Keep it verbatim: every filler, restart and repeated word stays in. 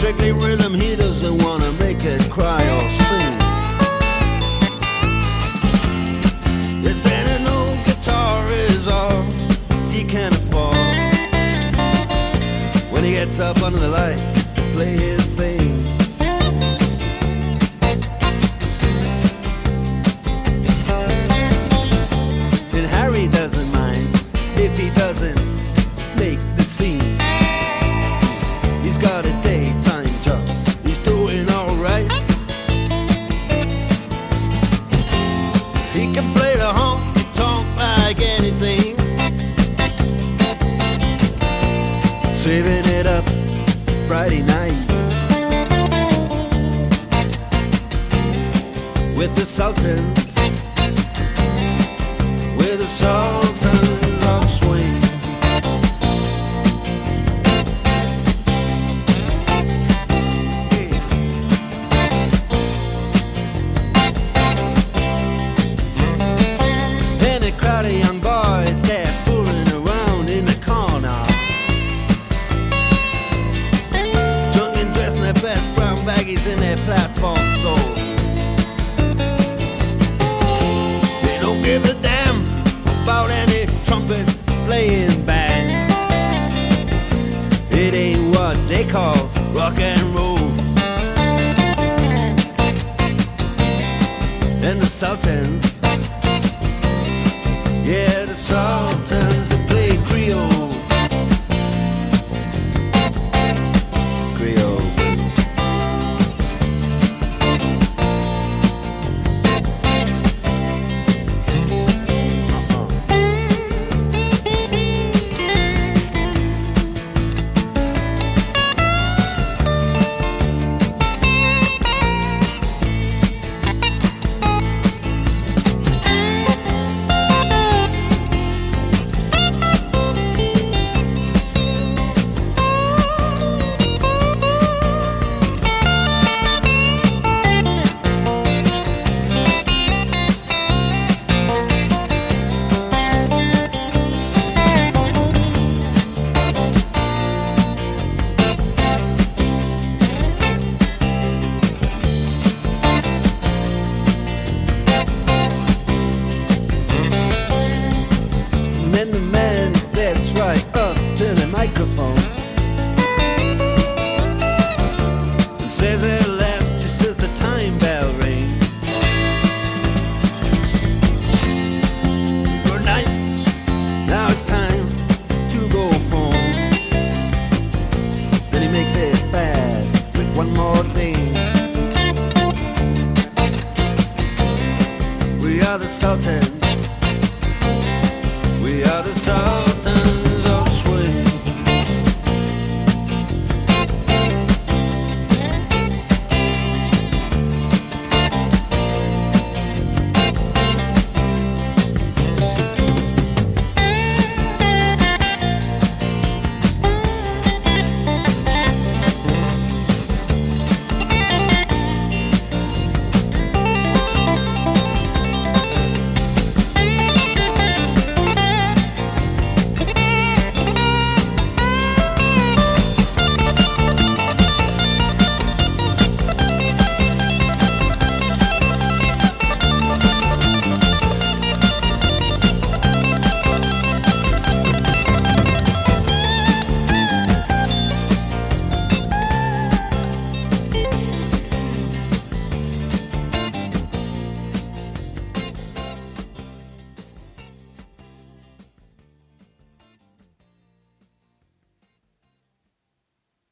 strictly rhythm, he doesn't wanna make it cry or sing. If then an old guitar is all he can afford, when he gets up under the lights to play his thing. And Harry doesn't mind if he doesn't make the scene. He's got a daytime job, he's doing alright. He can play the honky-tonk like anything, saving it up Friday night with the Sultans, with the Sultans of Swing. And a crowd of young boys, they're fooling around in the corner, drunk and dressed in their best brown baggies in their platform soles. They don't give a damn about any trumpet playing band. It ain't what they call rock and roll. And the Sultans, yeah, the Sultans, they play Creole. Creole. And then the man steps right up to the microphone and says at last, just as the time bell rings, good night, now it's time to go home. Then he makes it fast with one more thing. We are the Sultans, we are the Sultans.